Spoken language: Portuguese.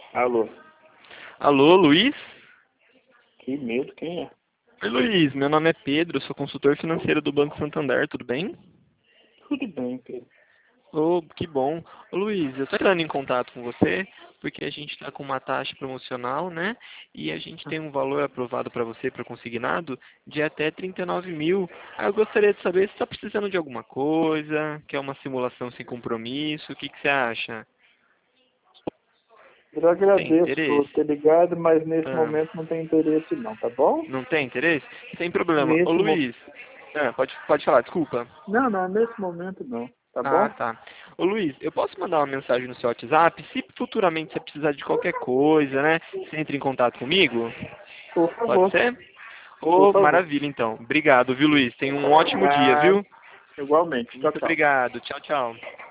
Alô, Alô, Luiz? que medo, quem é? Oi, Luiz. Meu nome é Pedro, eu sou consultor financeiro do Banco Santander, tudo bem? Tudo bem, Pedro. Oh, que bom. Ô, Luiz, eu estou entrando em contato com você porque a gente está com uma taxa promocional, né? E a gente tem um valor aprovado para você, para consignado, de até 39 mil. Aí eu gostaria de saber se está precisando de alguma coisa, quer uma simulação sem compromisso, o que que você acha? Eu Tem agradeço por interesse? ter ligado, mas nesse Ah, momento não tem interesse não, tá bom? não tem interesse? Sem problema. Ô, Nesse mo... Luiz, pode falar, desculpa. Não, nesse momento não, tá Ah, bom? tá. Ô Luiz, eu posso mandar uma mensagem no seu WhatsApp? Se futuramente você precisar de qualquer coisa, né? Você entra em contato comigo? Por Pode favor, ser? por Ô, favor. maravilha então. Obrigado, viu, Luiz? Tenha um ótimo dia, Ah, viu? igualmente. Tchau, Muito tchau. obrigado. Tchau, tchau.